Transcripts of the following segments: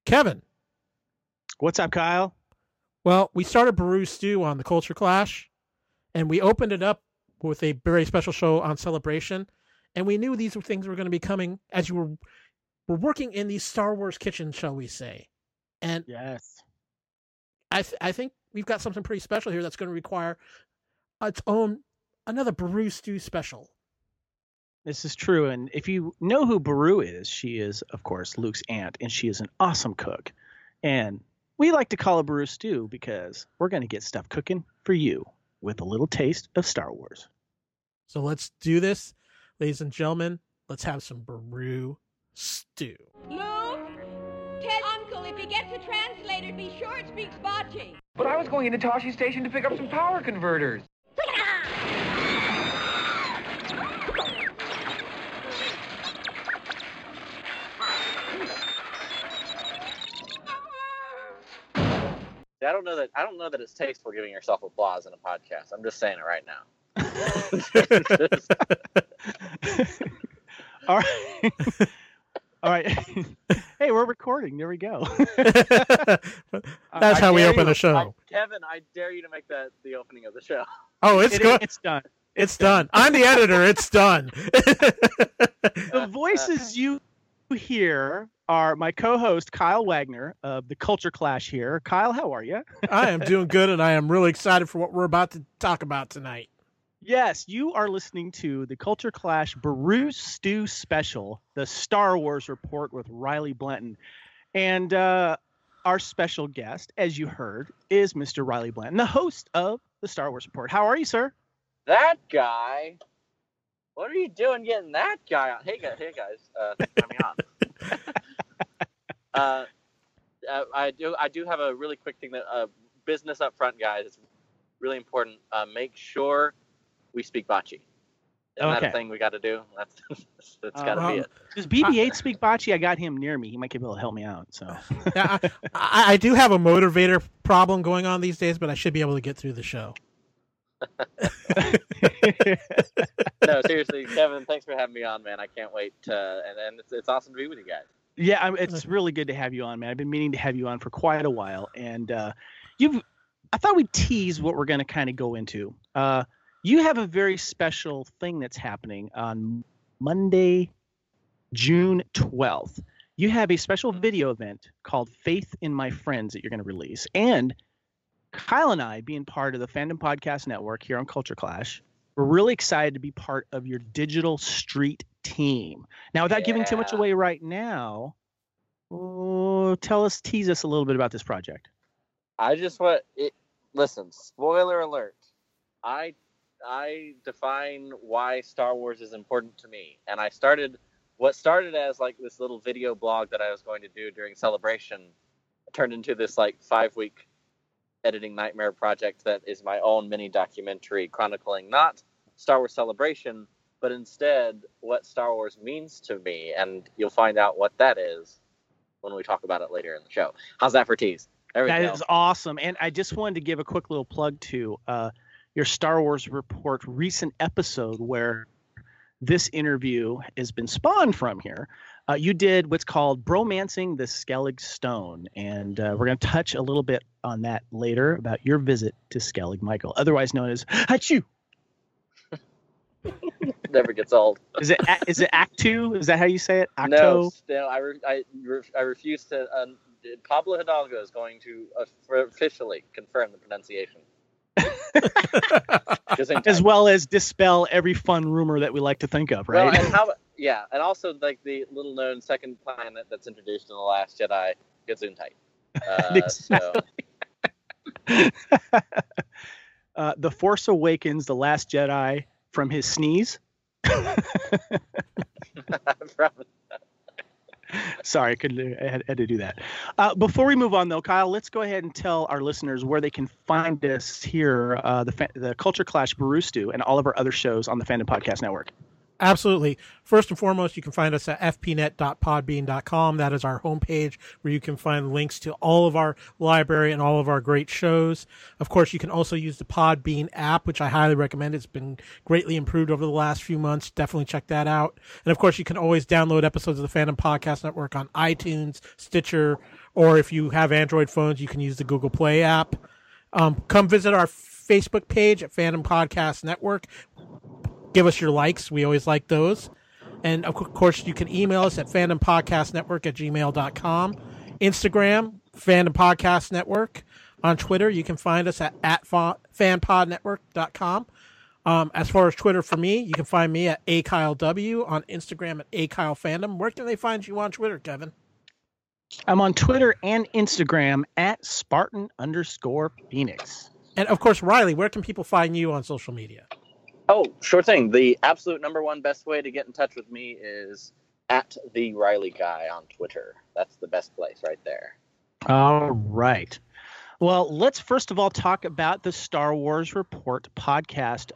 Kevin. What's up, Kyle? Well, we started Baru Stew on the Culture Clash, and we opened it up with a very special show on Celebration, and we knew these things were going to be coming as you were working in the Star Wars kitchen, shall we say. And yes, I think we've got something pretty special here that's going to require its own, another Baru Stew special. this is true. And if you know who Baru is, she is, of course, Luke's aunt, and she is an awesome cook. And we like to call her Baru Stew because we're going to get stuff cooking for you with a little taste of Star Wars. So let's do this, ladies and gentlemen. Let's have some Baru Stew. Luke, tell Uncle if he gets a translator, be sure it speaks Bocce. But I was going into Toshi Station to pick up some power converters. I don't know that it's tasteful giving yourself applause in a podcast. I'm just saying it right now. All right. All right. Hey, we're recording. There we go. That's how we open the show. Kevin, I dare you to make that the opening of the show. Oh, it's good. It's done. It's done. I'm the editor. It's done. The voices you hear are my co-host Kyle Wagner of the Culture Clash here. Kyle, how are you? I am doing good, and I am really excited for what we're about to talk about tonight. Yes, you are listening to the Culture Clash Baru Stew Special, the Star Wars Report with Riley Blanton. And our special guest, as you heard, is Mr. Riley Blanton, the host of the Star Wars Report. How are you, sir? That guy? What are you doing getting that guy on? Hey guys, thanks for having me on. I do have a really quick thing that business up front, guys. It's really important. Make sure we speak Bocce. Isn't that a thing we got to do? That's got to be it. Does BB-8 speak Bocce? I got him near me. He might be able to help me out. So yeah, I do have a motivator problem going on these days, but I should be able to get through the show. No, seriously, Kevin, thanks for having me on, man. I can't wait. And it's awesome to be with you guys. Yeah, it's really good to have you on, man. I've been meaning to have you on for quite a while, and I thought we'd tease what we're going to kind of go into. You have a very special thing that's happening on Monday, June 12th. You have a special video event called Faith in My Friends that you're going to release. And Kyle and I, being part of the Fandom Podcast Network here on Culture Clash, we're really excited to be part of your digital street team. Now, without giving too much away right now, tease us a little bit about this project. I just want it. Listen, spoiler alert. I define why Star Wars is important to me, and what started as like this little video blog that I was going to do during Celebration turned into this like 5-week editing nightmare project that is my own mini documentary chronicling not Star Wars Celebration, but instead what Star Wars means to me, and you'll find out what that is when we talk about it later in the show. How's that for tease? There we go. That is awesome. And I just wanted to give a quick little plug to your Star Wars Report recent episode where this interview has been spawned from here. You did what's called Bromancing the Skellig Stone, and we're going to touch a little bit on that later about your visit to Skellig Michael, otherwise known as Hachu. Never gets old. Is it Act 2? Is that how you say it? Acto? No, still, I refuse to. Pablo Hidalgo is going to officially confirm the pronunciation. As well as dispel every fun rumor that we like to think of, right? Well, and also like the little known second planet that's introduced in The Last Jedi, Gesundheit. The Force Awakens, The Last Jedi, from his sneeze. Sorry, I had to do that. Before we move on, though, Kyle, let's go ahead and tell our listeners where they can find us here, the Culture Clash Baru Stew, and all of our other shows on the Fandom Podcast Network. Absolutely. First and foremost, you can find us at fpnet.podbean.com. That is our homepage where you can find links to all of our library and all of our great shows. Of course, you can also use the Podbean app, which I highly recommend. It's been greatly improved over the last few months. Definitely check that out. And of course, you can always download episodes of the Fandom Podcast Network on iTunes, Stitcher, or if you have Android phones, you can use the Google Play app. Come visit our Facebook page at Fandom Podcast Network. Give us your likes. We always like those. And, of course, you can email us at fandompodcastnetwork@gmail.com. Instagram, Fandom Podcast Network. On Twitter, you can find us at fanpodnetwork.com. As far as Twitter for me, you can find me at AKyleW, on Instagram at AKyleFandom. Where can they find you on Twitter, Kevin? I'm on Twitter and Instagram at Spartan_Phoenix. And, of course, Riley, where can people find you on social media? Oh, sure thing. The absolute number one best way to get in touch with me is at the Riley Guy on Twitter. That's the best place right there. All right. Well, let's first of all talk about the Star Wars Report podcast.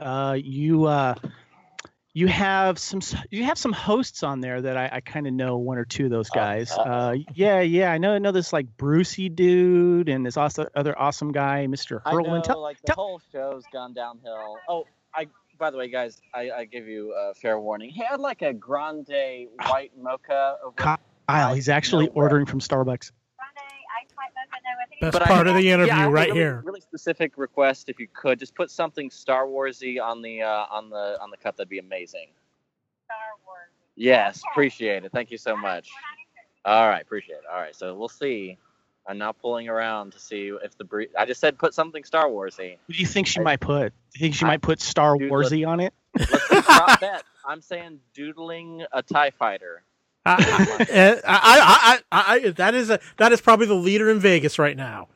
You have some hosts on there that I kind of know one or two of those guys. Yeah. I know this like Brucey dude and this also other awesome guy, Mr. Hurlman. I know, the whole show's gone downhill. Oh, by the way, guys, I give you a fair warning. He had like a grande white mocha over. Kyle, he's actually ordering from Starbucks. Best part of the interview right here. Really specific request, if you could, just put something Star Warsy on the cup. That'd be amazing. Star Wars. Yes, appreciate it. Thank you so much. All right, appreciate it. All right, so we'll see. I'm now pulling around to see if I just said put something Star Warsy. What do you think she might put? Do you think she might put Star Warsy on it? Let's drop bet. I'm saying doodling a TIE fighter. That is probably the leader in Vegas right now.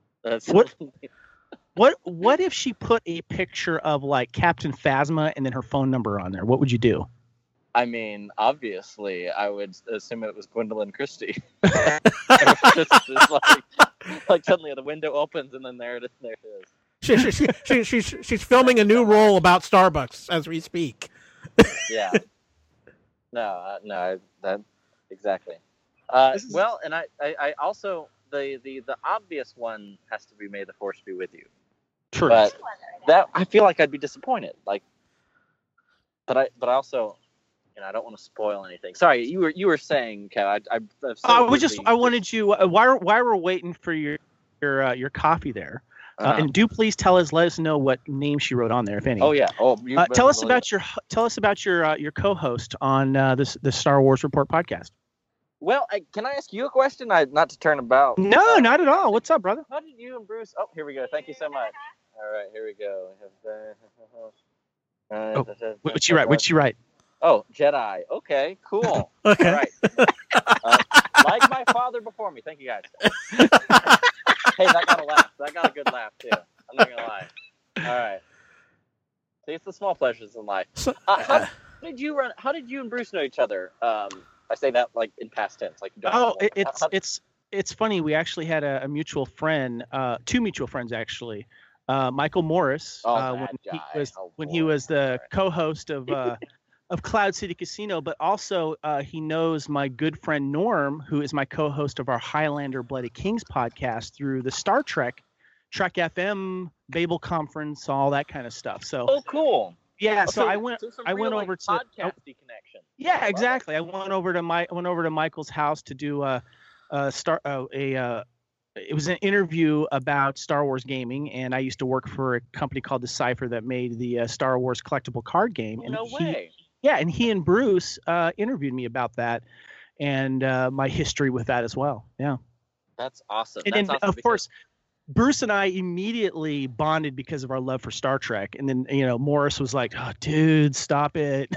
What if she put a picture of like Captain Phasma and then her phone number on there? What would you do? I mean, obviously, I would assume it was Gwendolyn Christie. just like suddenly the window opens and then there it is. She's filming a new role about Starbucks as we speak. Yeah. No, that exactly. Well, and I also the obvious one has to be May the Force be with you. True. But that I feel like I'd be disappointed. But I also. I don't want to spoil anything. Sorry, you were saying, Kev. I wanted you. While we're waiting for your coffee there, and do please let us know what name she wrote on there, if any. Oh yeah. Tell us about your co-host on the Star Wars Report podcast. Well, can I ask you a question? Not to turn about. No, not at all. What's up, brother? How did you and Bruce? Oh, here we go. Thank you so much. All right, here we go. What'd she write? Oh, Jedi. Okay, cool. Okay. All right. Like my father before me. Thank you, guys. Hey, that got a laugh. That got a good laugh, too. I'm not going to lie. All right. See, it's the small pleasures in life. How did you and Bruce know each other? I say that like in past tense. Like it's funny. We actually had a mutual friend, two mutual friends, actually. Michael Morris, when he was the co-host of Cloud City Casino, but also he knows my good friend Norm, who is my co-host of our Highlander Bloody Kings podcast through the Star Trek FM Babel conference, all that kind of stuff. So cool. Yeah, so I went over to podcasty connection. Yeah, exactly. I went over to Michael's house to do it was an interview about Star Wars gaming, and I used to work for a company called Decipher that made the Star Wars collectible card game. No way. Yeah, and he and Bruce interviewed me about that and my history with that as well. Yeah. That's awesome. And then, of course, Bruce and I immediately bonded because of our love for Star Trek. And then, Morris was like, "Oh, dude, stop it."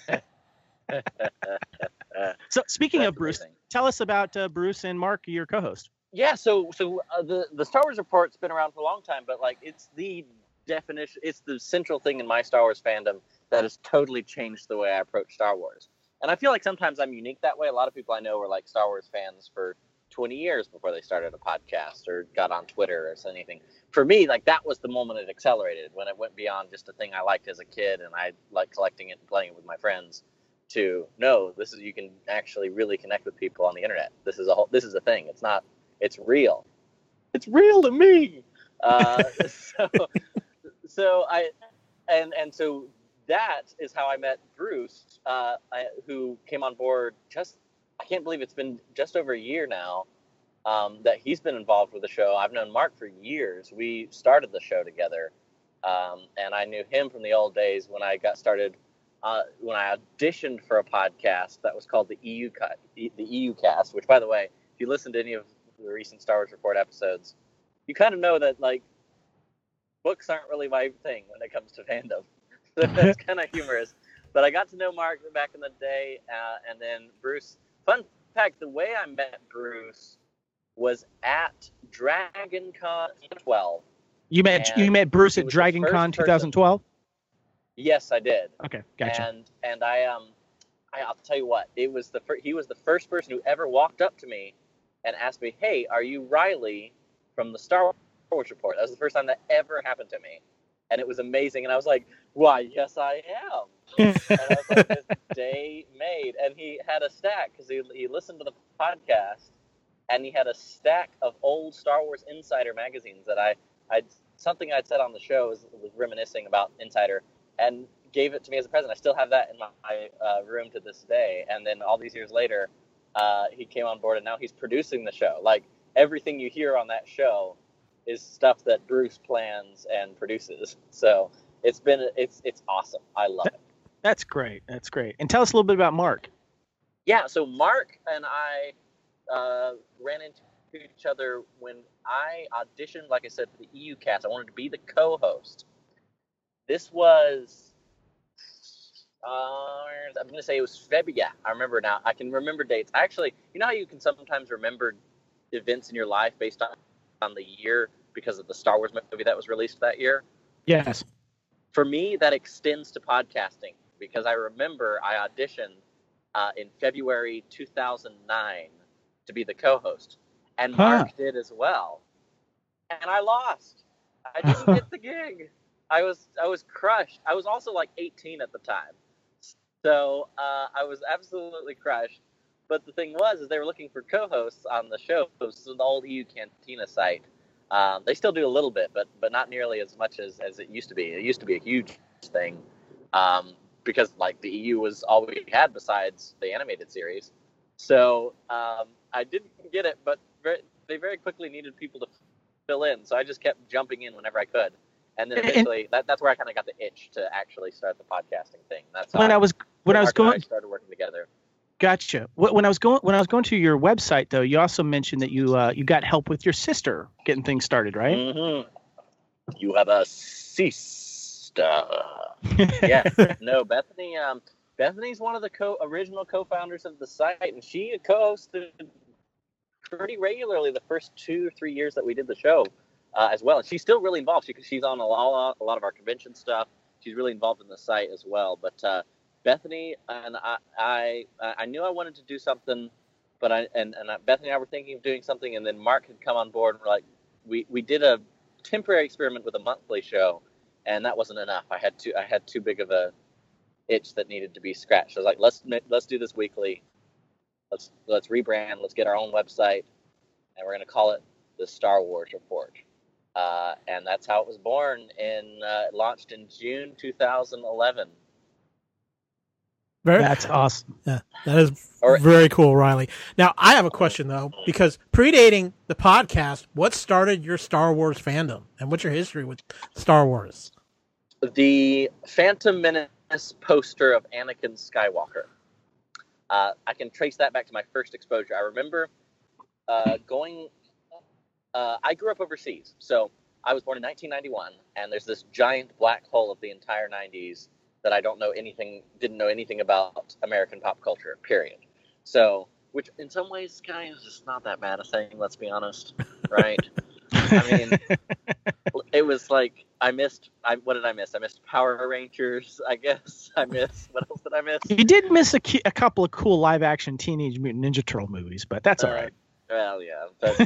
So speaking of Bruce, tell us about Bruce and Mark, your co-host. Yeah, so the Star Wars Report's been around for a long time, but like it's the definition, it's the central thing in my Star Wars fandom that has totally changed the way I approach Star Wars. And I feel like sometimes I'm unique that way. A lot of people I know are like Star Wars fans for 20 years before they started a podcast or got on Twitter or anything. For me, like, that was the moment it accelerated, when it went beyond just a thing I liked as a kid and I liked collecting it and playing it with my friends, to no, this is, you can actually really connect with people on the internet. This is a thing. It's real. It's real to me. So that is how I met Bruce, who came on board I can't believe it's been just over a year now that he's been involved with the show. I've known Mark for years. We started the show together, and I knew him from the old days when I got started, when I auditioned for a podcast that was called the EU Cast, which, by the way, if you listen to any of the recent Star Wars Report episodes, you kind of know that, like, books aren't really my thing when it comes to fandom. So that's kind of humorous. But I got to know Mark back in the day, and then Bruce. Fun fact, the way I met Bruce was at Dragon Con 12. You met Bruce at Dragon Con 2012? Yes, I did. Okay, gotcha. And I'll tell you what, he was the first person who ever walked up to me and asked me, "Hey, are you Riley from the Star Wars Report?" That was the first time that ever happened to me. And it was amazing. And I was like, "Why, yes, I am." And I was like, "This day made." And he had a stack, because he listened to the podcast, and he had a stack of old Star Wars Insider magazines that something I'd said on the show was reminiscing about Insider, and gave it to me as a present. I still have that in my room to this day. And then all these years later, he came on board, and now he's producing the show. Like, everything you hear on that show is stuff that Bruce plans and produces. So it's awesome. I love it. That's great. That's great. And tell us a little bit about Mark. Yeah, so Mark and I ran into each other when I auditioned, like I said, for the EU Cast. I wanted to be the co-host. This was, I'm going to say it was February. Yeah, I remember now. I can remember dates. Actually, you know how you can sometimes remember events in your life based on the year because of the Star Wars movie that was released that year? Yes. For me, that extends to podcasting, because I remember I auditioned in February 2009 to be the co-host, and Mark did as well, and I lost. I didn't get the gig. I was crushed. I was also like 18 at the time, so I was absolutely crushed. But the thing is they were looking for co-hosts on the show. This is the old EU Cantina site. They still do a little bit, but not nearly as much as it used to be. It used to be a huge thing, because, like, the EU was all we had besides the animated series. So I didn't get it, but they very quickly needed people to fill in. So I just kept jumping in whenever I could. And then eventually, that's where I kind of got the itch to actually start the podcasting thing. That's how I started working together. Gotcha. When I was going to your website, though, you also mentioned that you got help with your sister getting things started, right? Mm-hmm. You have a sister. Yeah. No, Bethany. Bethany's one of the original co-founders of the site, and she co-hosted pretty regularly the first 2 or 3 years that we did the show as well. And she's still really involved. She's on a lot of our convention stuff. She's really involved in the site as well. But Bethany and I knew I wanted to do something, but Bethany and I were thinking of doing something, and then Mark had come on board, and we're like, we did a temporary experiment with a monthly show, and that wasn't enough. I had too big of a itch that needed to be scratched. I was like, let's do this weekly. Let's rebrand. Let's get our own website, and we're going to call it the Star Wars Report. And that's how it was born. It launched in June 2011. That's awesome. Yeah, that is very cool, Riley. Now, I have a question, though, because predating the podcast, what started your Star Wars fandom, and what's your history with Star Wars? The Phantom Menace poster of Anakin Skywalker. I can trace that back to my first exposure. I remember I grew up overseas, so I was born in 1991, and there's this giant black hole of the entire 90s that I didn't know anything about American pop culture, period. So, which in some ways, guys, is not that bad a thing, let's be honest, right? I mean, it was like, what did I miss? I missed Power Rangers, I guess. What else did I miss? You did miss a couple of cool live-action Teenage Mutant Ninja Turtle movies, but that's all right. Well, yeah, but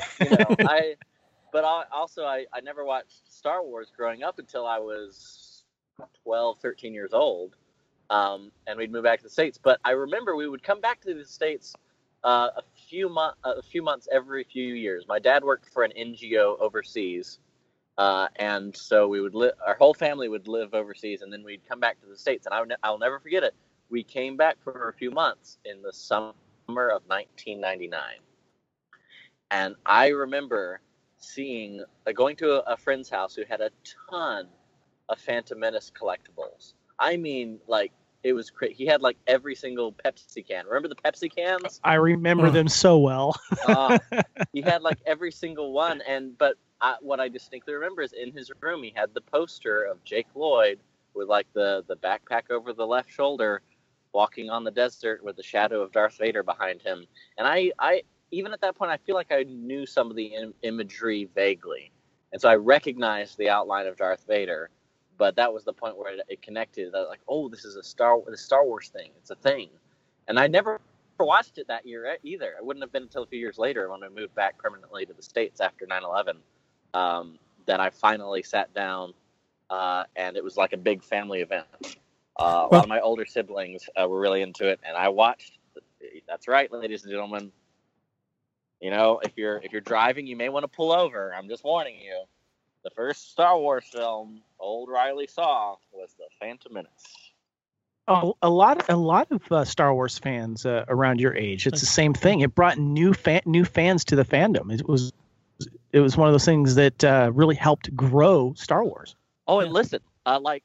I never watched Star Wars growing up until I was 12, 13 years old, and we'd move back to the States. But I remember we would come back to the States a few months every few years. My dad worked for an NGO overseas, and so we would our whole family would live overseas, and then we'd come back to the States. And I'll never forget it. We came back for a few months in the summer of 1999, and I remember going to a friend's house who had a ton of Phantom Menace collectibles. I mean, like, it was crazy. He had like every single Pepsi can. Remember the Pepsi cans? I remember them so well. He had like every single one. But what I distinctly remember is in his room, he had the poster of Jake Lloyd with like the backpack over the left shoulder, walking on the desert with the shadow of Darth Vader behind him. And I even at that point, I feel like I knew some of the imagery vaguely. And so I recognized the outline of Darth Vader, but that was the point where it connected. I was like, oh, this is the Star Wars thing. It's a thing. And I never watched it that year either. It wouldn't have been until a few years later when I moved back permanently to the States after 9/11 that I finally sat down, and it was like a big family event. A lot of my older siblings were really into it, and I watched. That's right, ladies and gentlemen. You know, if you're driving, you may want to pull over. I'm just warning you. The first Star Wars film old Riley saw was The Phantom Menace. Oh, a lot of Star Wars fans around your age. It's the same thing. It brought new fans to the fandom. It was one of those things that really helped grow Star Wars. Oh, and listen, right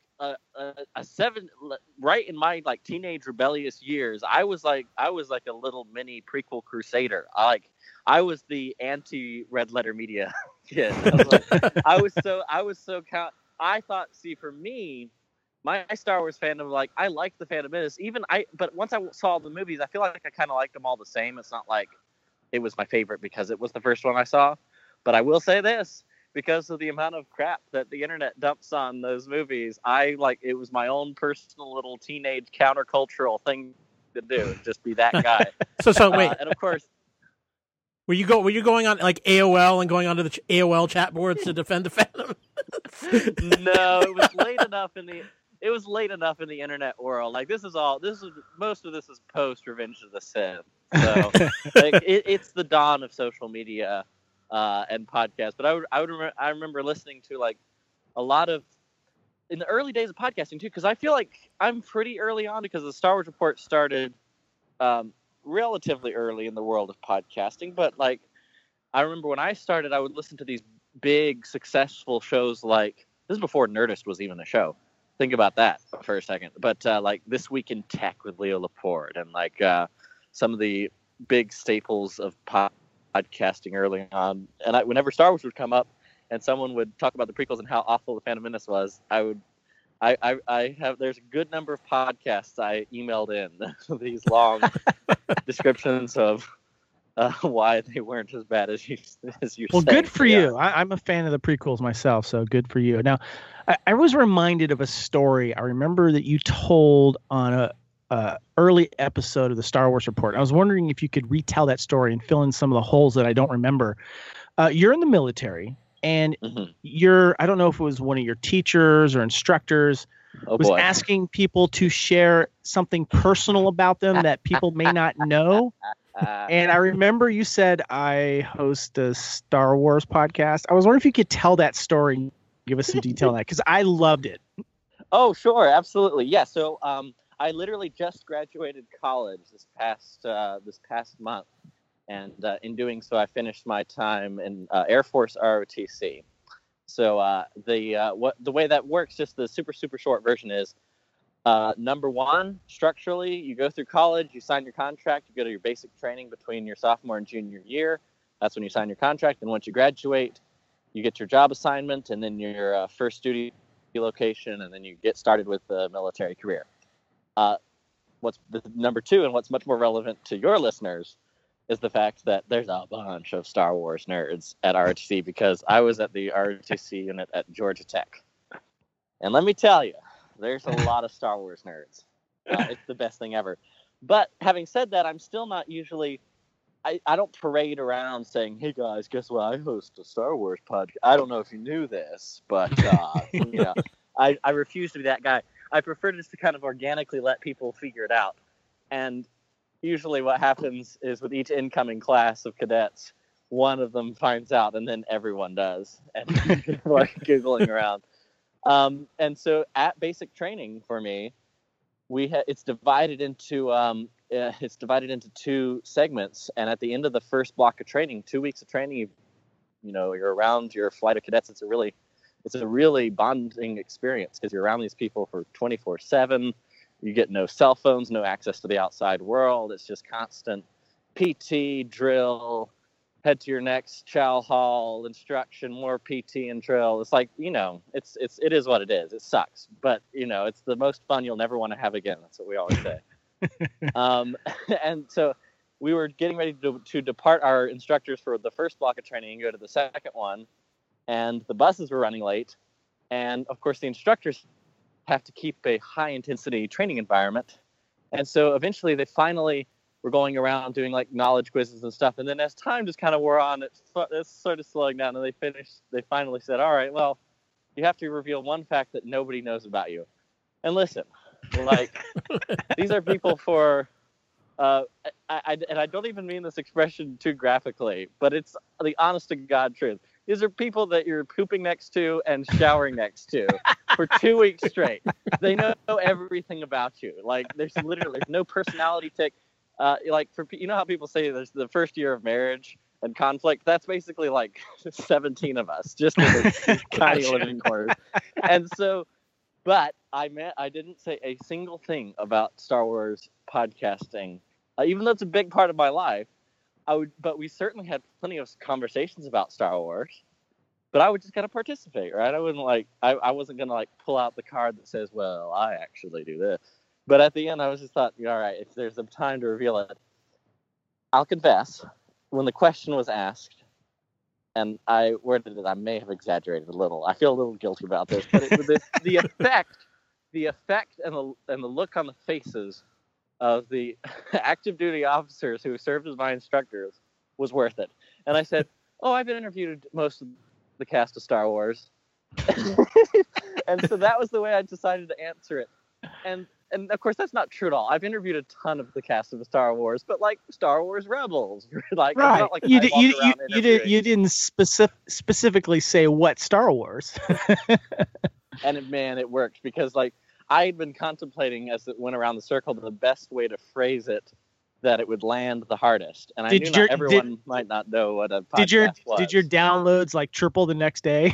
in my like teenage rebellious years, I was like a little mini prequel crusader. I was the anti Red Letter Media kid. I thought, for me, my Star Wars fandom, like, I liked the Phantom Menace. But once I saw the movies, I feel like I kind of liked them all the same. It's not like it was my favorite because it was the first one I saw. But I will say this, because of the amount of crap that the internet dumps on those movies, it was my own personal little teenage countercultural thing to do, just be that guy. So wait, and of course, were you going on like AOL and going onto the AOL chat boards to defend the Phantom? No, it was late enough in the internet world. Like most of this is post Revenge of the Sith. So it's the dawn of social media and podcasts. But I remember listening to like a lot of in the early days of podcasting too, because I feel like I'm pretty early on because the Star Wars Report started relatively early in the world of podcasting. But like I remember when I started, I would listen to these big successful shows like this is before Nerdist was even a show. Think about that for a second. But like This Week in Tech with Leo Laporte and like some of the big staples of podcasting early on. And whenever Star Wars would come up and someone would talk about the prequels and how awful the Phantom Menace was, there's a good number of podcasts I emailed in these long descriptions of why they weren't as bad as you well, say. good for you. I'm a fan of the prequels myself, so good for you. Now, I was reminded of a story I remember that you told on a early episode of the Star Wars Report. I was wondering if you could retell that story and fill in some of the holes that I don't remember. You're in the military, and I don't know if it was one of your teachers or instructors was asking people to share something personal about them that people may not know. And I remember you said, I host a Star Wars podcast. I was wondering if you could tell that story and give us some detail on that, because I loved it. Oh, sure. Absolutely. Yeah. So I literally just graduated college this past month. And in doing so, I finished my time in Air Force ROTC. So the way that works, just the super, super short version is, number one, structurally, you go through college, you sign your contract, you go to your basic training between your sophomore and junior year. That's when you sign your contract. And once you graduate, you get your job assignment and then your first duty location, and then you get started with the military career. What's the number two, and what's much more relevant to your listeners, is the fact that there's a bunch of Star Wars nerds at ROTC, because I was at the ROTC unit at Georgia Tech. And let me tell you, there's a lot of Star Wars nerds. It's the best thing ever. But having said that, I'm still not usually I don't parade around saying, "Hey guys, guess what? I host a Star Wars podcast." I don't know if you knew this, but I refuse to be that guy. I prefer just to kind of organically let people figure it out. And usually, what happens is with each incoming class of cadets, one of them finds out, and then everyone does, and people are giggling around. And so, at basic training for me, it's divided into 2 segments, and at the end of the first block of training, 2 weeks of training, you're around your flight of cadets. It's a really bonding experience because you're around these people for 24/7. You get no cell phones, no access to the outside world. It's just constant PT, drill, head to your next chow hall, instruction, more PT and drill. It's like, it is what it is. It sucks, but it's the most fun you'll never want to have again. That's what we always say. And so we were getting ready to depart our instructors for the first block of training and go to the second one, and the buses were running late, and of course the instructors have to keep a high intensity training environment, and so eventually they finally were going around doing like knowledge quizzes and stuff, and then as time just kind of wore on, it's sort of slowing down, and they finally said, all right, well, you have to reveal one fact that nobody knows about you. And listen, like, these are people for I don't even mean this expression too graphically, but it's the honest to God truth. These are people that you're pooping next to and showering next to for 2 weeks straight. They know everything about you. Like, there's no personality tick. Like, how people say there's the first year of marriage and conflict. That's basically like 17 of us, just in the tiny living quarters. And so, but I didn't say a single thing about Star Wars podcasting, even though it's a big part of my life. But we certainly had plenty of conversations about Star Wars. But I would just gotta participate, right? I wouldn't I wasn't gonna pull out the card that says, "Well, I actually do this." But at the end, I was just thought, all right, if there's a time to reveal it, I'll confess. When the question was asked, and I worded it, I may have exaggerated a little. I feel a little guilty about this, but the effect, and the look on the faces of the active duty officers who served as my instructors was worth it. And I said, "Oh, I've interviewed most of the cast of Star Wars," and so that was the way I decided to answer it. And of course, that's not true at all. I've interviewed a ton of the cast of Star Wars, but like Star Wars Rebels, like, right? It's not like you didn't specifically say what Star Wars. And it worked because I had been contemplating as it went around the circle the best way to phrase it that it would land the hardest. And I knew not everyone might not know what a podcast was. Did your downloads triple the next day?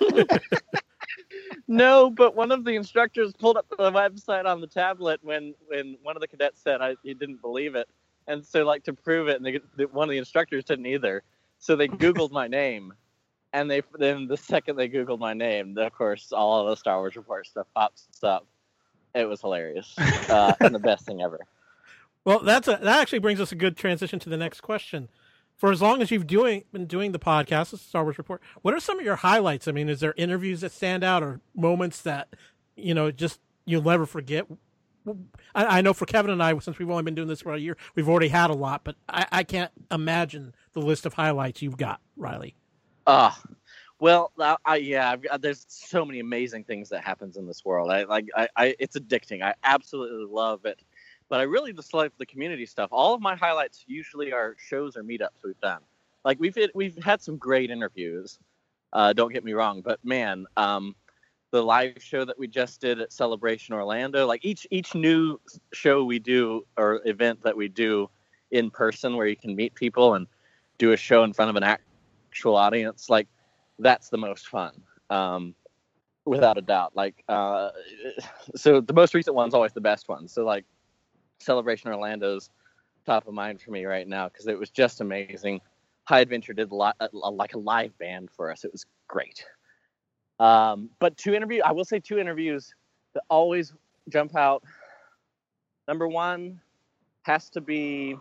No, but one of the instructors pulled up the website on the tablet when one of the cadets said he didn't believe it. And so, to prove it, and one of the instructors didn't either. So they Googled my name. And then the second they Googled my name, of course, all of the Star Wars Report stuff pops up. It was hilarious. And the best thing ever. Well, that actually brings us a good transition to the next question. For as long as you've been doing the podcast, the Star Wars Report, what are some of your highlights? I mean, is there interviews that stand out or moments that, just you'll never forget? I know for Kevin and I, since we've only been doing this for a year, we've already had a lot, but I can't imagine the list of highlights you've got, Riley. Well, there's so many amazing things that happens in this world. It's addicting. I absolutely love it. But I really just like the community stuff. All of my highlights usually are shows or meetups we've done. We've had some great interviews. Don't get me wrong, but man, the live show that we just did at Celebration Orlando, each new show we do or event that we do in person where you can meet people and do a show in front of an actual audience, that's the most fun, without a doubt. So the most recent one's always the best one. So Celebration Orlando's top of mind for me right now because it was just amazing. High Adventure did a live band for us. It was great. But I will say two interviews that always jump out. Number one has to be,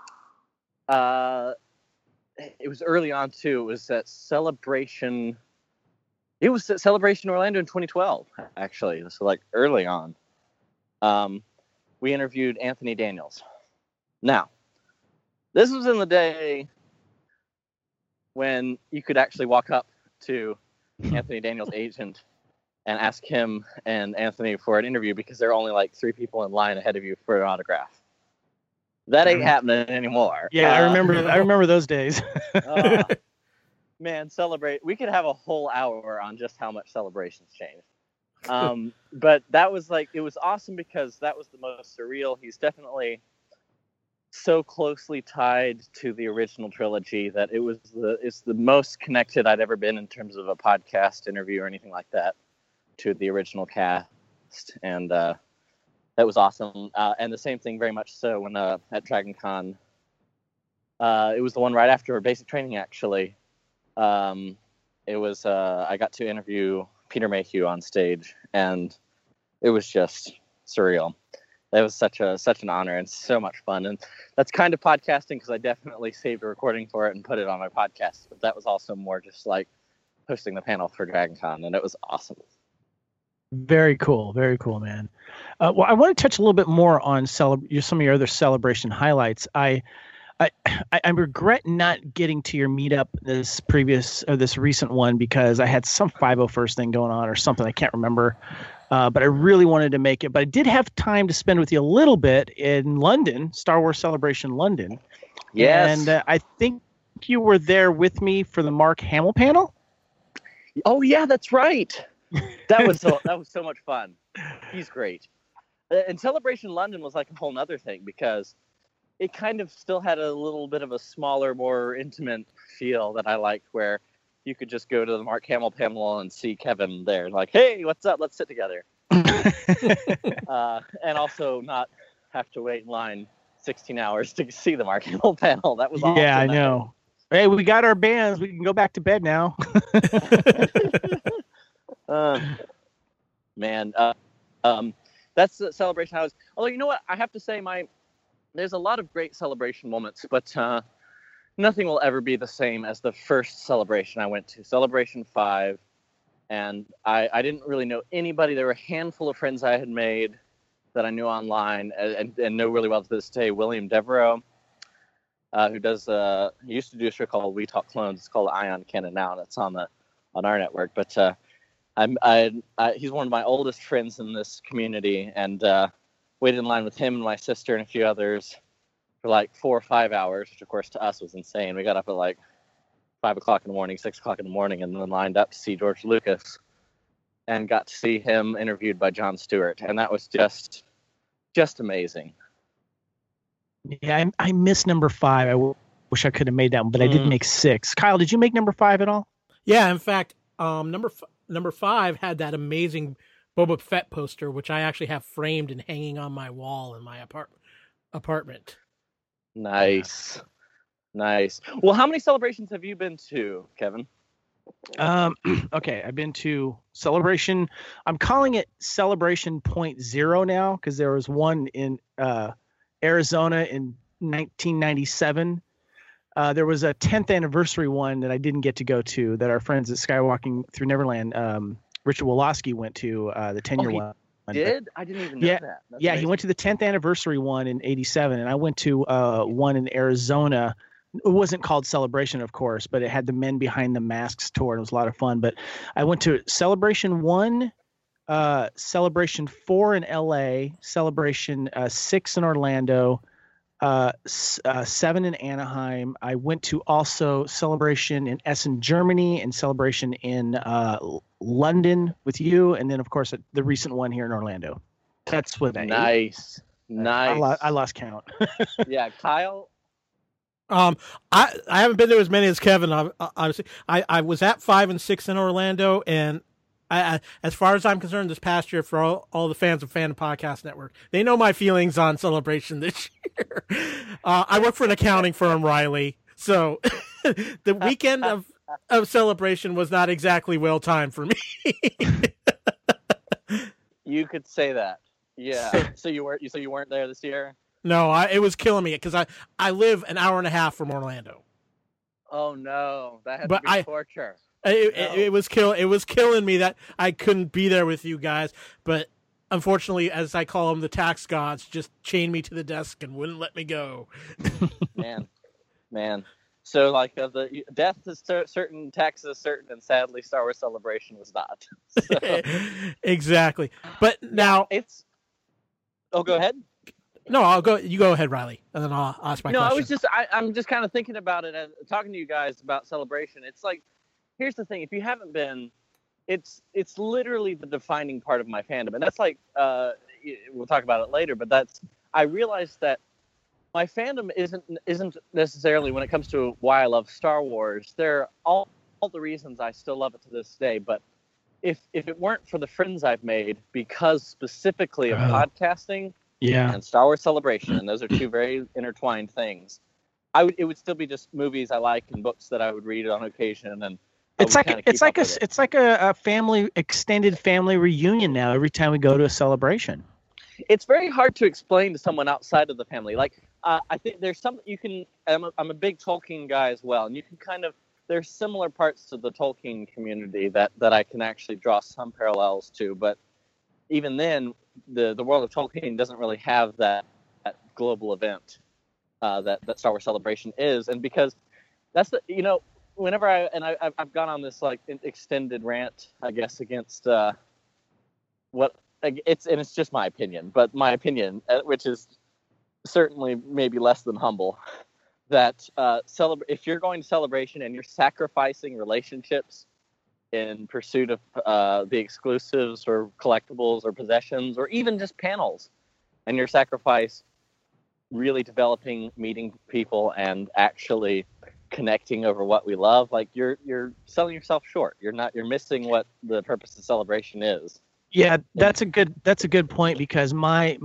it was early on too. It was at Celebration. It was at Celebration Orlando in 2012, actually. So early on. We interviewed Anthony Daniels. Now, This was in the day when you could actually walk up to Anthony Daniels' agent and ask him and Anthony for an interview because there are only like 3 people in line ahead of you for an autograph. That ain't happening anymore. Yeah, I remember those days. Man, celebrate. We could have a whole hour on just how much celebrations changed. But that was like, it was awesome because that was the most surreal. He's definitely so closely tied to the original trilogy that it's the most connected I'd ever been in terms of a podcast interview or anything like that to the original cast. And that was awesome. And the same thing very much so when at Dragon Con, it was the one right after Basic Training, actually. It was I got to interview Peter Mayhew on stage, and it was just surreal. That was such an honor and so much fun. And that's kind of podcasting because I definitely saved a recording for it and put it on my podcast. But that was also more just like hosting the panel for Dragon Con, and it was awesome. Very cool, man. Well, I want to touch a little bit more on some of your other celebration highlights. I regret not getting to your meetup this recent one because I had some 501st thing going on or something. I can't remember. But I really wanted to make it. But I did have time to spend with you a little bit in London, Star Wars Celebration London. Yes. And I think you were there with me for the Mark Hamill panel. Oh yeah, that's right. That was so much fun. He's great. And Celebration London was like a whole nother thing because it kind of still had a little bit of a smaller, more intimate feel that I liked, where you could just go to the Mark Hamill panel and see Kevin there. Like, hey, what's up? Let's sit together. And also not have to wait in line 16 hours to see the Mark Hamill panel. That was awesome. Yeah, I know. Hey, we got our bands. We can go back to bed now. Man, that's the celebration house. Although, you know what? I have to say there's a lot of great celebration moments, but nothing will ever be the same as the first celebration I went to, Celebration 5. And I didn't really know anybody. There were a handful of friends I had made that I knew online and know really well to this day. William Devereaux, who he used to do a show called We Talk Clones. It's called Ion Canon now, and it's on our network. But he's one of my oldest friends in this community, and waited in line with him and my sister and a few others for like 4 or 5 hours, which of course to us was insane. We got up at like 5 o'clock in the morning, 6 o'clock in the morning, and then lined up to see George Lucas and got to see him interviewed by Jon Stewart. And that was just amazing. Yeah, I missed number 5. I wish I could have made that one, but I didn't make 6. Kyle, did you make number 5 at all? Yeah, in fact, number 5 had that amazing Boba Fett poster, which I actually have framed and hanging on my wall in my apartment. Nice. Well, how many celebrations have you been to, Kevin? Okay, I've been to Celebration. I'm calling it Celebration .0 now because there was one in Arizona in 1997. There was a 10th anniversary one that I didn't get to go to that our friends at Skywalking Through Neverland, Richard Woloski, went to the 10-year one. Did? I didn't even know that. That's amazing. He went to the 10th anniversary one in 87, and I went to one in Arizona. It wasn't called Celebration, of course, but it had the Men Behind the Masks tour, and it was a lot of fun. But I went to Celebration 1, Celebration 4 in LA, Celebration 6 in Orlando, 7 in Anaheim. I went to also Celebration in Essen, Germany, and Celebration in London with you, and then of course the recent one here in Orlando. That's what that nice. I lost count. Yeah, Kyle. I haven't been to as many as Kevin. Obviously, I was at 5 and 6 in Orlando, and I, as far as I'm concerned, this past year, for all the fans of Fan Podcast Network, they know my feelings on Celebration this year. I work for an accounting firm, Riley, so the weekend of Celebration was not exactly well timed for me. You could say that. Yeah. So you weren't there this year? No, it was killing me because I live an hour and a half from Orlando. Oh no, that had to be torture. It was killing me that I couldn't be there with you guys. But unfortunately, as I call them, the tax gods just chained me to the desk and wouldn't let me go. Man, man. So like the death is certain, taxes is certain, and sadly, Star Wars Celebration was not. So, Exactly. But now it's. Oh, go ahead. no, I'll go. You go ahead, Riley, and then I'll ask my question. I'm just kind of thinking about it and talking to you guys about Celebration. It's like, here's the thing: if you haven't been, it's literally the defining part of my fandom, and that's like, we'll talk about it later. But I realized that my fandom isn't necessarily, when it comes to why I love Star Wars, they're all the reasons I still love it to this day. But if it weren't for the friends I've made, because specifically of podcasting and Star Wars Celebration, and those are two very intertwined things, it would still be just movies I like and books that I would read on occasion, and it's like a family, extended family reunion now every time we go to a celebration. It's very hard to explain to someone outside of the family. Like, I think there's some you can. I'm a big Tolkien guy as well, and you can kind of. There's similar parts to the Tolkien community that I can actually draw some parallels to, but even then, the world of Tolkien doesn't really have that global event that Star Wars Celebration is, and because that's whenever I've gone on this like extended rant, I guess, against it's just my opinion, but my opinion, which is certainly maybe less than humble, that if you're going to Celebration and you're sacrificing relationships in pursuit of the exclusives or collectibles or possessions or even just panels, and you're really developing, meeting people, and actually connecting over what we love, like you're selling yourself short. You're missing what the purpose of Celebration is. Yeah, that's a good point, because my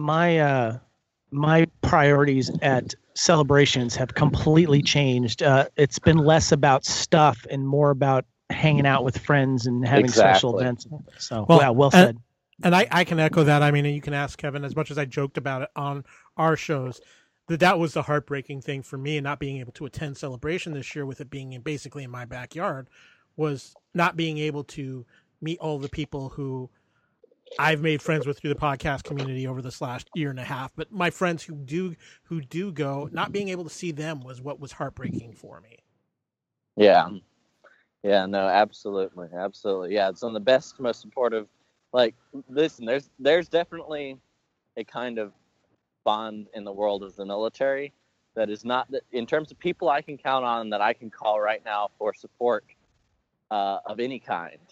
priorities at celebrations have completely changed. It's been less about stuff and more about hanging out with friends and having special events. So, well said. And I can echo that. I mean, you can ask Kevin, as much as I joked about it on our shows, that was the heartbreaking thing for me, not being able to attend Celebration this year, with it being basically in my backyard, was not being able to meet all the people who I've made friends with through the podcast community over this last year and a half. But my friends who do go, not being able to see them was what was heartbreaking for me. Yeah, no, absolutely. Yeah, it's one of the best, most supportive. Like, listen, there's definitely a kind of bond in the world of the military that is not, in terms of people I can count on that I can call right now for support of any kind.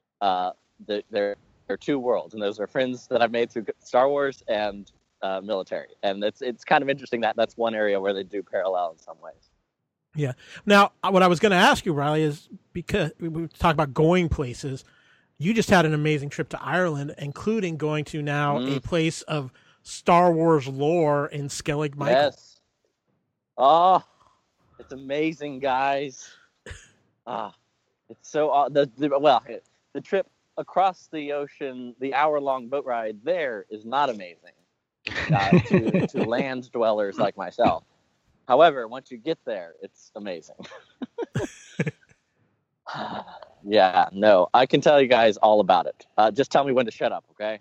There are two worlds, and those are friends that I've made through Star Wars and military. And it's kind of interesting that that's one area where they do parallel in some ways. Yeah. Now, what I was going to ask you, Riley, is because we talk about going places, you just had an amazing trip to Ireland, including going to now a place of Star Wars lore in Skellig Michael. Yes. Oh, it's amazing, guys. It's so the trip across the ocean, the hour-long boat ride there is not amazing to land dwellers like myself. However, once you get there, it's amazing. Yeah, no, I can tell you guys all about it. Just tell me when to shut up, okay?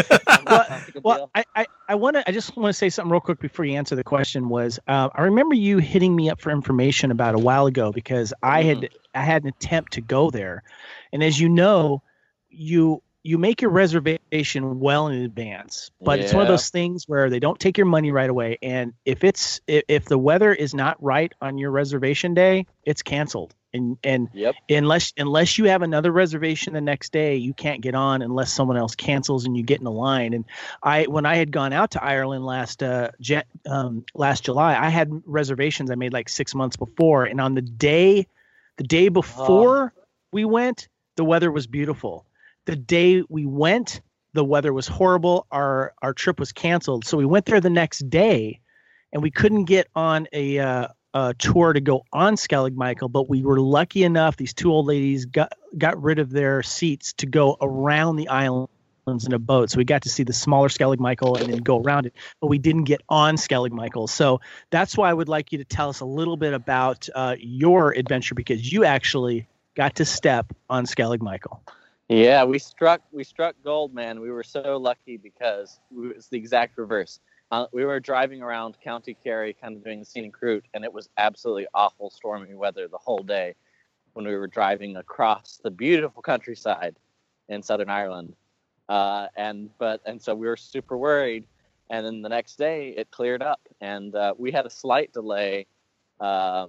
I just want to say something real quick before you answer the question. I remember you hitting me up for information about a while ago, because I had an attempt to go there, and as you know, you make your reservation well in advance, but it's one of those things where they don't take your money right away, and if the weather is not right on your reservation day, it's canceled. And unless you have another reservation the next day, you can't get on unless someone else cancels and you get in a line. And when I had gone out to Ireland last July, I had reservations I made like 6 months before, and on the day before we went, the weather was beautiful. The day we went, the weather was horrible. Our trip was canceled. So we went there the next day, and we couldn't get on a tour to go on Skellig Michael, but we were lucky enough. These two old ladies got rid of their seats to go around the islands in a boat. So we got to see the smaller Skellig Michael and then go around it, but we didn't get on Skellig Michael. So that's why I would like you to tell us a little bit about your adventure, because you actually got to step on Skellig Michael. Yeah, we struck gold, man. We were so lucky because it was the exact reverse. we were driving around County Kerry, kind of doing the scenic route, and it was absolutely awful stormy weather the whole day when we were driving across the beautiful countryside in Southern Ireland. And so we were super worried. And then the next day it cleared up, and we had a slight delay, but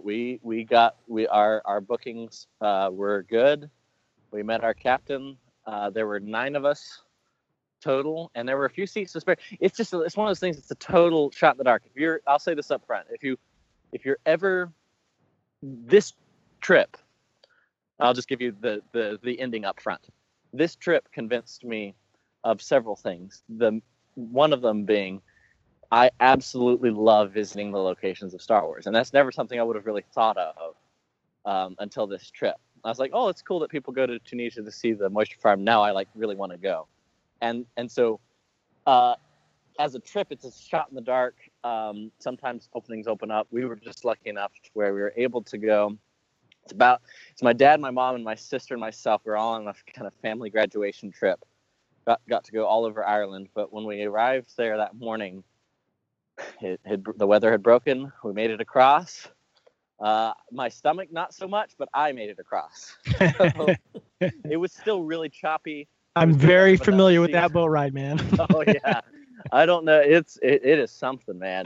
our bookings were good. We met our captain. There were 9 of us total, and there were a few seats to spare. It's one of those things. It's a total shot in the dark. I'll say this up front. If you're ever this trip, I'll just give you the ending up front. This trip convinced me of several things. One of them being, I absolutely love visiting the locations of Star Wars, and that's never something I would have really thought of until this trip. I was like, oh, it's cool that people go to Tunisia to see the moisture farm. Now I really want to go. And so as a trip, it's a shot in the dark. Sometimes openings open up. We were just lucky enough to where we were able to go. It's my dad, my mom, and my sister and myself. We're all on a kind of family graduation trip. Got to go all over Ireland. But when we arrived there that morning, the weather had broken. We made it across. My stomach, not so much, but I made it across. So it was still really choppy. I'm very familiar with that boat ride, man. Oh yeah, I don't know. It is something, man.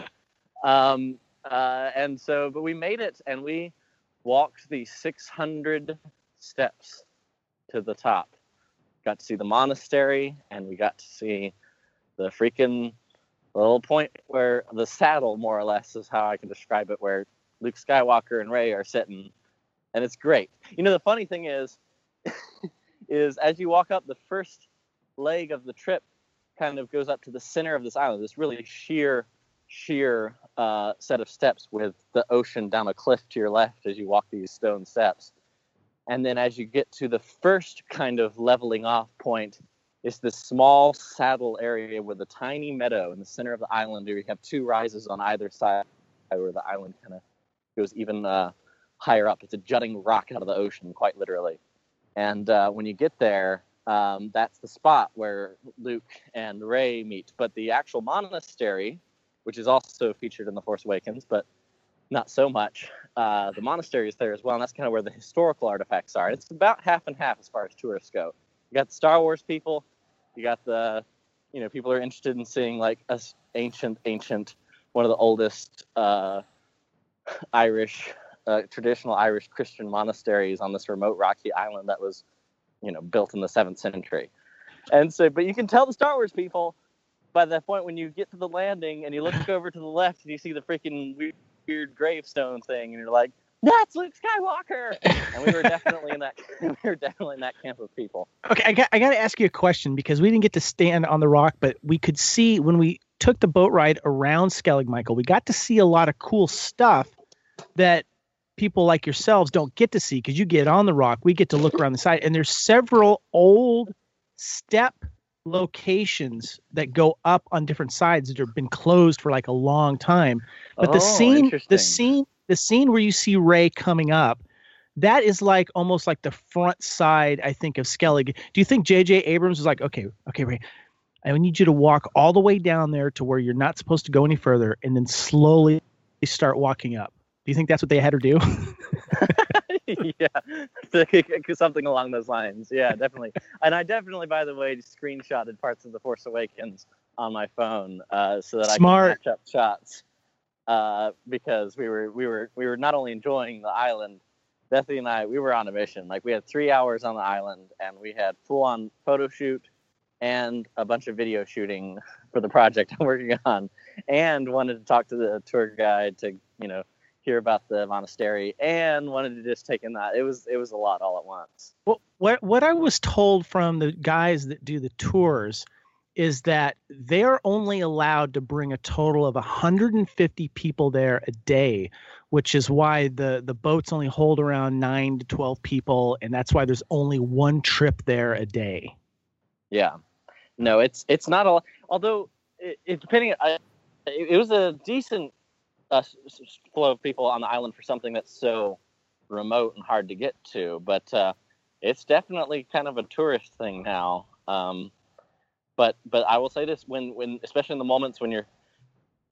But we made it, and we walked the 600 steps to the top. Got to see the monastery, and we got to see the little point where the saddle, more or less, is how I can describe it, where Luke Skywalker and Rey are sitting, and it's great. The funny thing is as you walk up, the first leg of the trip kind of goes up to the center of this island, this really sheer set of steps with the ocean down a cliff to your left as you walk these stone steps. And then as you get to the first kind of leveling off point, it's this small saddle area with a tiny meadow in the center of the island where you have 2 rises on either side where the island kind of goes even higher up. It's a jutting rock out of the ocean, quite literally. And when you get there, that's the spot where Luke and Rey meet. But the actual monastery, which is also featured in The Force Awakens, but not so much, the monastery is there as well, and that's kind of where the historical artifacts are. It's about half and half as far as tourists go. You got the Star Wars people, you got the, people who are interested in seeing like us ancient, one of the oldest traditional Irish Christian monasteries on this remote rocky island that was, built in the 7th century. And so, but you can tell the Star Wars people by that point when you get to the landing and you look over to the left and you see the freaking weird gravestone thing, and you're like, that's Luke Skywalker. And we were definitely in that camp of people. Okay, I got to ask you a question, because we didn't get to stand on the rock, but we could see when we took the boat ride around Skellig, Michael, we got to see a lot of cool stuff that people like yourselves don't get to see, because you get on the rock. We get to look around the side, and there's several old step locations that go up on different sides that have been closed for like a long time. But the scene where you see Rey coming up, that is like almost like the front side, I think, of Skellig. Do you think J.J. Abrams was like, okay, Rey, I need you to walk all the way down there to where you're not supposed to go any further, and then slowly start walking up? Do you think that's what they had her do? Yeah, something along those lines. Yeah, definitely. And I definitely, by the way, screenshotted parts of The Force Awakens on my phone so that I could match up shots. Because we were not only enjoying the island, Bethany and I, we were on a mission. Like, we had 3 hours on the island, and we had full-on photo shoot and a bunch of video shooting for the project I'm working on, and wanted to talk to the tour guide to, hear about the monastery, and wanted to just take in that. It was a lot all at once. Well, what I was told from the guys that do the tours is that they're only allowed to bring a total of 150 people there a day, which is why the boats only hold around 9 to 12 people, and that's why there's only one trip there a day. Yeah. No, it's not a, although it depending, it was a decent flow of people on the island for something that's so remote and hard to get to, but it's definitely kind of a tourist thing now. But I will say this, when especially in the moments when you're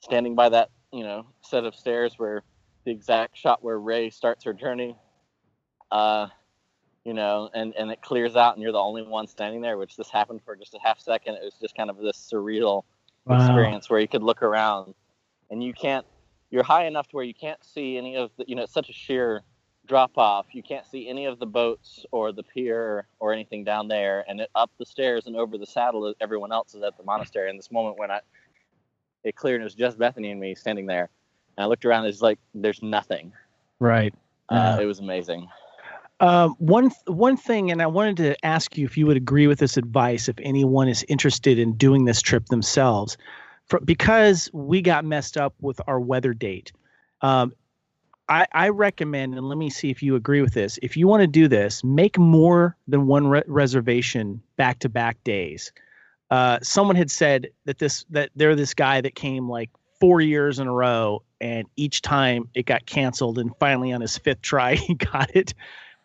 standing by that, set of stairs where the exact shot where Rey starts her journey, and it clears out and you're the only one standing there, which this happened for just a half second. It was just kind of this surreal experience where you could look around and you're high enough to where you can't see any of the, it's such a sheer drop off. You can't see any of the boats or the pier or anything down there, and up the stairs and over the saddle, everyone else is at the monastery. And this moment when it cleared and it was just Bethany and me standing there, and I looked around, it's like there's nothing. Right. It was amazing. One thing, and I wanted to ask you if you would agree with this advice if anyone is interested in doing this trip themselves, because we got messed up with our weather date. I recommend, and let me see if you agree with this. If you want to do this, make more than one reservation back-to-back days. Someone had said that they're this guy that came like 4 years in a row, and each time it got canceled, and finally on his 5th try he got it.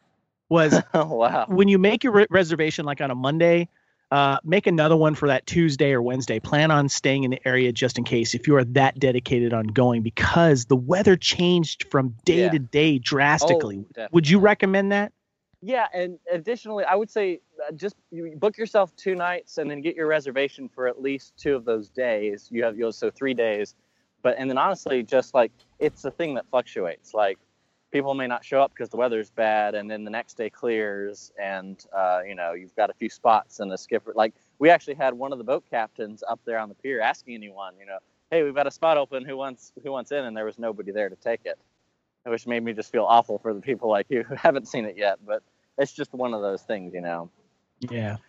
Wow. When you make your reservation like on a Monday, make another one for that Tuesday or Wednesday. Plan on staying in the area just in case if you are that dedicated on going, because the weather changed from day to day drastically. Would you recommend that? Yeah, and additionally, I would say just you book yourself 2 nights and then get your reservation for at least 2 of those days. So 3 days. And then honestly, just like it's a thing that fluctuates. Like people may not show up because the weather's bad, and then the next day clears, and you've got a few spots and a skipper. Like we actually had one of the boat captains up there on the pier asking anyone, hey, we've got a spot open. Who wants in? And there was nobody there to take it, which made me just feel awful for the people like you who haven't seen it yet. But it's just one of those things, Yeah.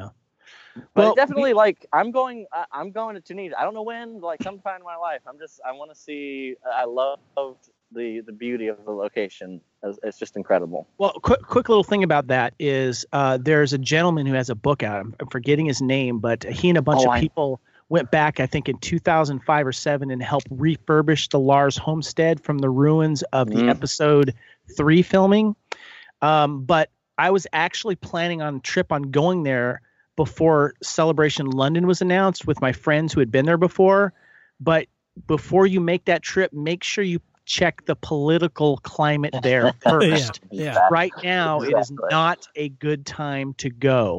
But definitely, I'm going to Tunisia. I don't know when, sometime in my life. I want to see. I love the beauty of the location. It's just incredible. Well, quick little thing about that is there's a gentleman who has a book out. I'm forgetting his name, but he and a bunch of people went back, I think in 2005 or 7, and helped refurbish the Lars homestead from the ruins of the episode 3 filming. But I was actually planning on a trip on going there before Celebration London was announced with my friends who had been there before. But before you make that trip, make sure you check the political climate there first. Yeah. Right now, it is not a good time to go.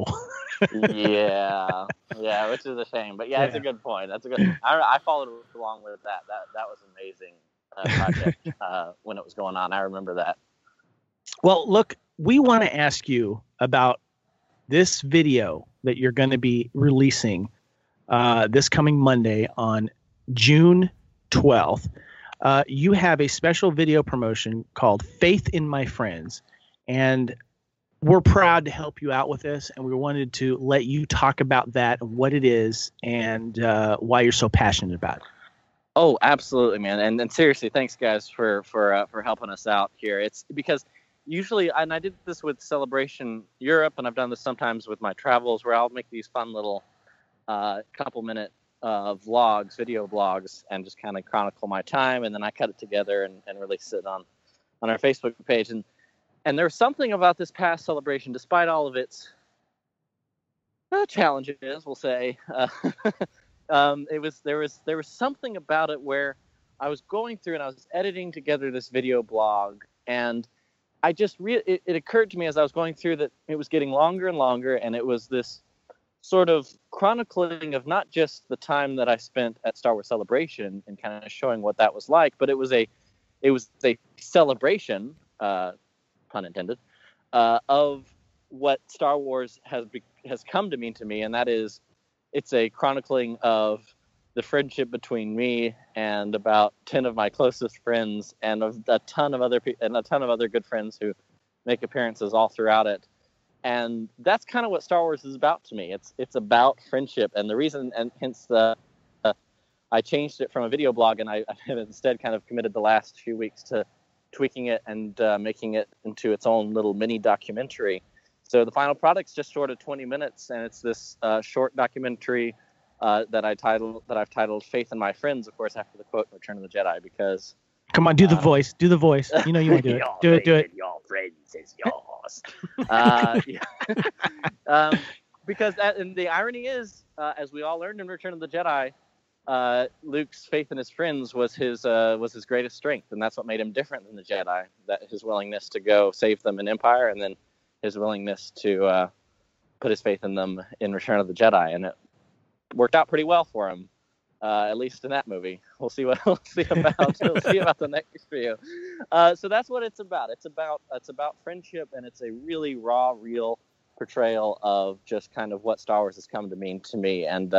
yeah, which is a shame. But it's a good point. That's a good. I followed along with that. That was amazing project when it was going on. I remember that. Well, look, we want to ask you about this video that you're going to be releasing this coming Monday on June 12th. You have a special video promotion called Faith in My Friends, and we're proud to help you out with this, and we wanted to let you talk about that, what it is, and why you're so passionate about it. Oh, absolutely, man. And seriously, thanks, guys, for helping us out here. It's because usually, and I did this with Celebration Europe, and I've done this sometimes with my travels, where I'll make these fun little couple-minute vlogs, video blogs, and just kind of chronicle my time, and then I cut it together and release it on our Facebook page. And there's something about this past celebration, despite all of its challenges, we'll say. There was something about it where I was going through and I was editing together this video blog, and I just it occurred to me as I was going through that it was getting longer and longer, and it was this sort of chronicling of not just the time that I spent at Star Wars Celebration and kind of showing what that was like, but it was a celebration, pun intended, of what Star Wars has come to mean to me, and that is, it's a chronicling of the friendship between me and about 10 of my closest friends, and of a ton of other good friends who make appearances all throughout it. And that's kind of what Star Wars is about to me. It's about friendship, and the reason, and hence I changed it from a video blog, and I have instead kind of committed the last few weeks to tweaking it and making it into its own little mini documentary. So the final product's just short of 20 minutes, and it's this short documentary that I've titled "Faith in My Friends," of course, after the quote "Return of the Jedi." Because come on, do the voice. Do the voice. You know you want to do it. Do it. Your friends is yours. Because and the irony is, as we all learned in Return of the Jedi, Luke's faith in his friends was his greatest strength, and that's what made him different than the Jedi. That his willingness to go save them in Empire, and then his willingness to put his faith in them in Return of the Jedi, and it worked out pretty well for him. At least in that movie. We'll see about the next few. So that's what it's about. It's about friendship, and it's a really raw, real portrayal of just kind of what Star Wars has come to mean to me. And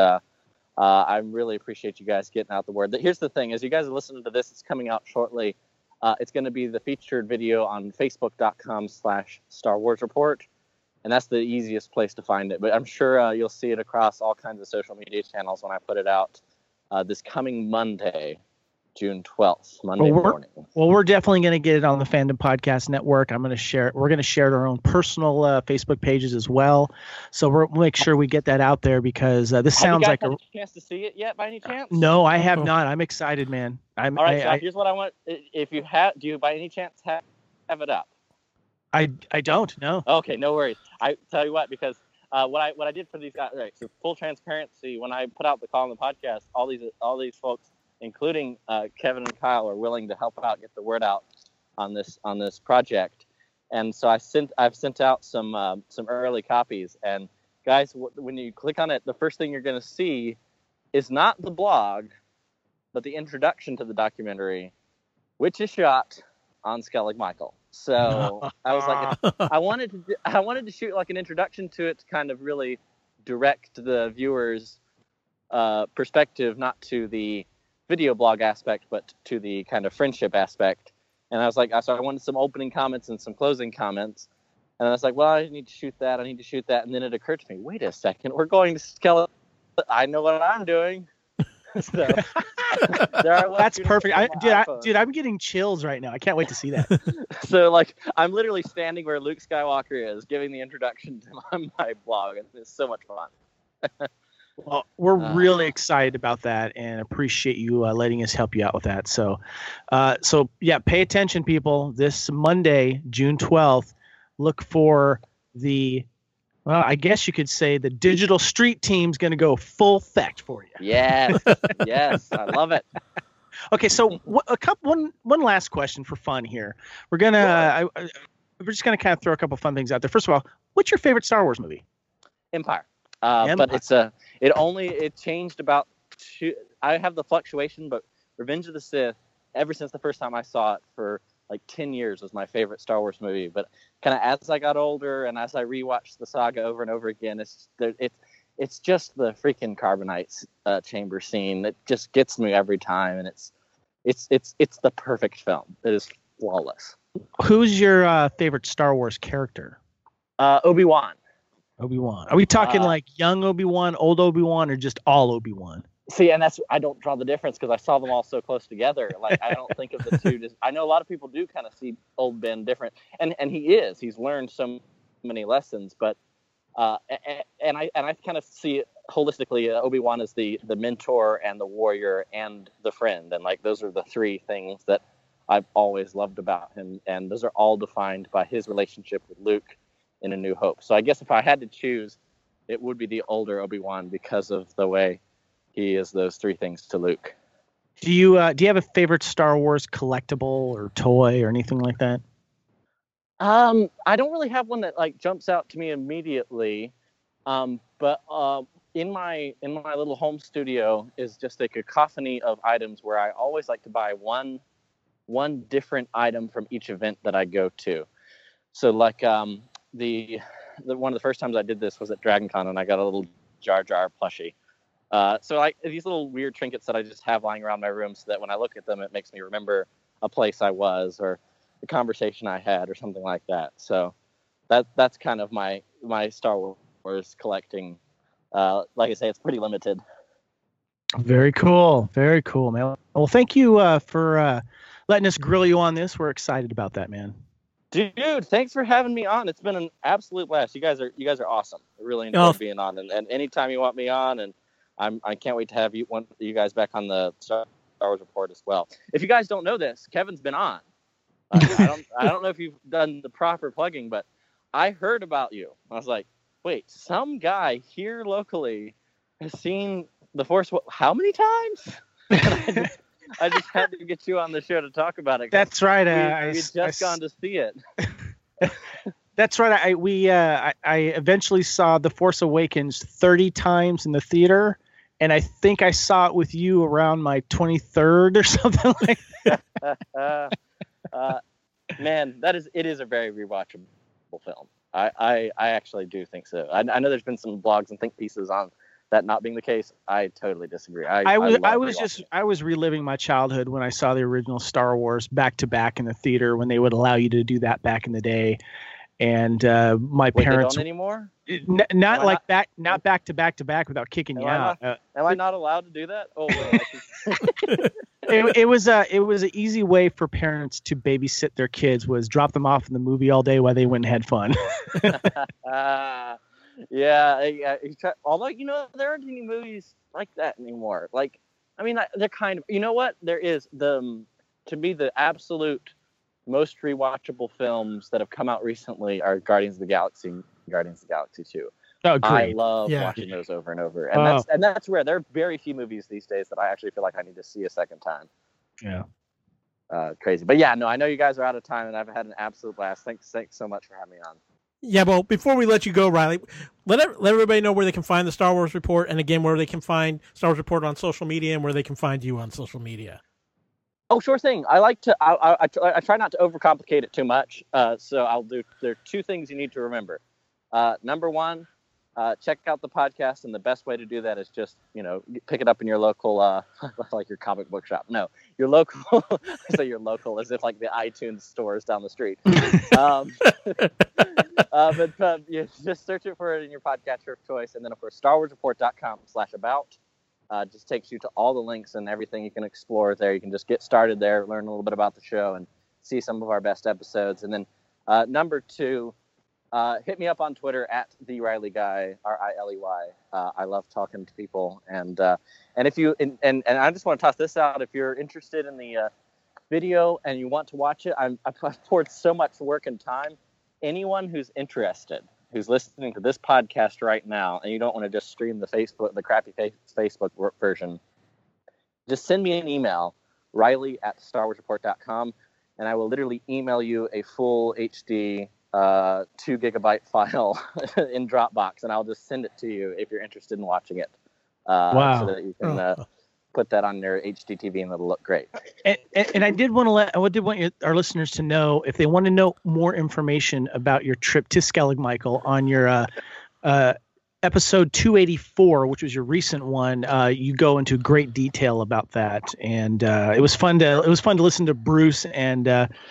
I really appreciate you guys getting out the word. Here's the thing: as you guys are listening to this, it's coming out shortly. It's going to be the featured video on Facebook.com/Star Wars Report, and that's the easiest place to find it. But I'm sure you'll see it across all kinds of social media channels when I put it out. This coming Monday, June 12th, morning. Well, we're definitely going to get it on the Fandom Podcast Network. I'm going to share it. We're going to share it on our own personal Facebook pages as well. So we'll make sure we get that out there because this sounds like a chance to see it yet by any chance? No, I have not. I'm excited, man. All right, so here's what I want. If you have, do you by any chance have it up? I don't. No. Okay, no worries. I tell you what, because what I did for these guys, right? So full transparency, when I put out the call on the podcast, all these folks, including Kevin and Kyle, are willing to help out, get the word out on this project, and so I've sent out some early copies. And guys, when you click on it, the first thing you're going to see is not the blog, but the introduction to the documentary, which is shot on Skellig Michael. So I was like, I wanted to shoot like an introduction to it to kind of really direct the viewers' perspective, not to the video blog aspect, but to the kind of friendship aspect. And I was like, so I wanted some opening comments and some closing comments. And I was like, well, I need to shoot that. And then it occurred to me, wait a second, we're going to Skellig. I know what I'm doing. So, that's perfect. Dude, I'm getting chills right now. I can't wait to see that. So, like, I'm literally standing where Luke Skywalker is, giving the introduction to my blog, and it's so much fun. Well, we're really excited about that, and appreciate you letting us help you out with that. So yeah, pay attention, people. This Monday, June 12th, look for well, I guess you could say the digital street team's going to go full effect for you. Yes, I love it. Okay, so one last question for fun here. We're just gonna kind of throw a couple fun things out there. First of all, what's your favorite Star Wars movie? Empire. But it changed about two. I have the fluctuation, but Revenge of the Sith, ever since the first time I saw it for like 10 years, was my favorite Star Wars movie. But kind of as I got older and as I rewatched the saga over and over again, it's just the freaking Carbonite chamber scene. It just gets me every time, and it's the perfect film. It is flawless. Who's your favorite Star Wars character? Obi-Wan. Obi-Wan. Are we talking like young Obi-Wan, old Obi-Wan, or just all Obi-Wan? See, and I don't draw the difference because I saw them all so close together. Like, I don't think of the two. I know a lot of people do kind of see old Ben different, and he's learned so many lessons. But and I kind of see it holistically. Obi-Wan is the mentor and the warrior and the friend, and like those are the three things that I've always loved about him, and those are all defined by his relationship with Luke in A New Hope. So I guess if I had to choose, it would be the older Obi-Wan because of the way he is those three things to Luke. Do you have a favorite Star Wars collectible or toy or anything like that? I don't really have one that like jumps out to me immediately. But in my little home studio is just a cacophony of items where I always like to buy one different item from each event that I go to. So like the one of the first times I did this was at DragonCon, and I got a little Jar Jar plushie. So like these little weird trinkets that I just have lying around my room, so that when I look at them, it makes me remember a place I was or a conversation I had or something like that. So that's kind of my Star Wars collecting. Like I say, it's pretty limited. Very cool, man. Well, thank you for letting us grill you on this. We're excited about that, man. Dude, thanks for having me on. It's been an absolute blast. You guys are awesome. I really enjoyed being on, and anytime you want me on, and I can't wait to have you guys back on the Star Wars Report as well. If you guys don't know this, Kevin's been on. I don't know if you've done the proper plugging, but I heard about you. I was like, wait, some guy here locally has seen The Force. How many times? I just had to get you on the show to talk about it. That's right. We just gone to see it. That's right. I eventually saw The Force Awakens 30 times in the theater, and I think I saw it with you around my 23rd or something like that. Man, it is a very rewatchable film. I actually do think so. I know there's been some blogs and think pieces on that not being the case. I totally disagree. I was reliving my childhood when I saw the original Star Wars back to back in the theater when they would allow you to do that back in the day. And my parents they don't anymore? Not back to back without kicking you out. Am I not allowed to do that? Oh, it was an easy way for parents to babysit their kids, was drop them off in the movie all day while they went and had fun. Yeah. Although there aren't any movies like that anymore. Like, I mean, they're kind of. You know what? There is to me the absolute most rewatchable films that have come out recently are Guardians of the Galaxy and Guardians of the Galaxy 2. Oh, great. I love watching those over and over. And that's rare. There are very few movies these days that I actually feel like I need to see a second time. Yeah. Crazy. But yeah, no, I know you guys are out of time, and I've had an absolute blast. Thanks so much for having me on. Yeah, well, before we let you go, Riley, let everybody know where they can find the Star Wars Report, and again, where they can find Star Wars Report on social media, and where they can find you on social media. Oh, sure thing. I like to. I try not to overcomplicate it too much. So I'll do. There are two things you need to remember. Number one, check out the podcast, and the best way to do that is just pick it up in your local, like your comic book shop. No, your local. I say your local as if like the iTunes stores down the street. But you just search it for it in your podcatcher of choice, and then of course StarWarsReport.com/about. Just takes you to all the links and everything you can explore there. You can just get started there, learn a little bit about the show, and see some of our best episodes. And then number two, hit me up on Twitter at @TheRileyGuy, RILEY. I love talking to people, and if you and I just want to toss this out. If you're interested in the video and you want to watch it, I've poured so much work and time. Anyone who's interested, who's listening to this podcast right now, and you don't want to just stream the crappy Facebook version, just send me an email, Riley@StarWarsReport.com, and I will literally email you a full HD 2 gigabyte file in Dropbox, and I'll just send it to you if you're interested in watching it. Wow. So that you can put that on your HD TV and it'll look great. And I did want our listeners to know, if they want to know more information about your trip to Skellig Michael on your episode 284, which was your recent one, you go into great detail about that, and it was fun to listen to Bruce and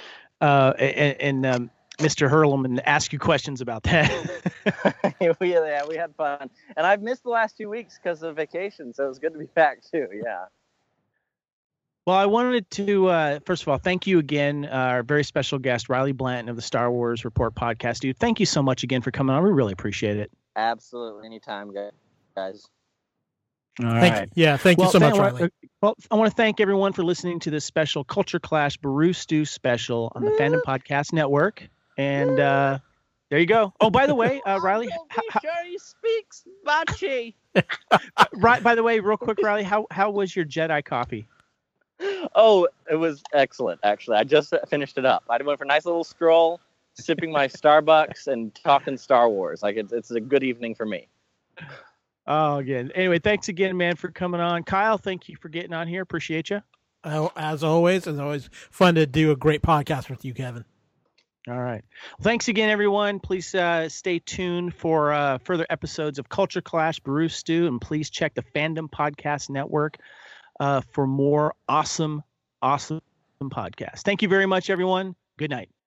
Mr. Hurlum and ask you questions about that. we had fun, and I've missed the last 2 weeks because of vacation, so it was good to be back too. Yeah. Well, I wanted to first of all thank you again, our very special guest Riley Blanton of the Star Wars Report podcast. Dude, thank you so much again for coming on. We really appreciate it. Absolutely, anytime, guys. All right. Thank you so much, Riley. Well, I want to thank everyone for listening to this special Culture Clash Baru Stew special on the Fandom Podcast Network. And there you go. Oh, by the way, Riley, he speaks Bachi. Right. By the way, real quick, Riley, how was your Jedi coffee? Oh, it was excellent. Actually, I just finished it up. I went for a nice little stroll, sipping my Starbucks and talking Star Wars. Like it's a good evening for me. Oh, again. Anyway, thanks again, man, for coming on. Kyle, thank you for getting on here. Appreciate you. As always, it's always fun to do a great podcast with you, Kevin. All right. Well, thanks again, everyone. Please stay tuned for further episodes of Culture Clash, Baru Stew, and please check the Fandom Podcast Network for more awesome podcasts. Thank you very much, everyone. Good night.